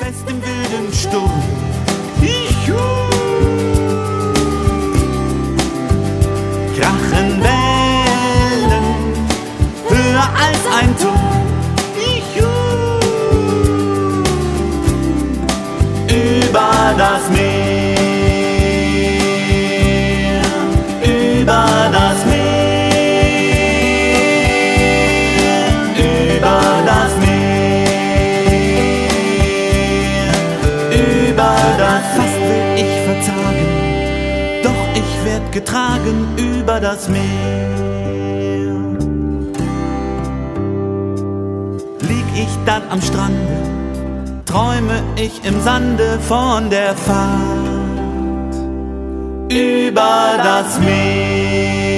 fest im wilden Sturm. Krachen Wellen höher als ein Turm. Über das Meer, über das Meer, über das Meer, über das Fast will ich verzagen, doch ich werd getragen über das Meer. Lieg ich dann am Strande, träume ich im Sande von der Fahrt über das Meer.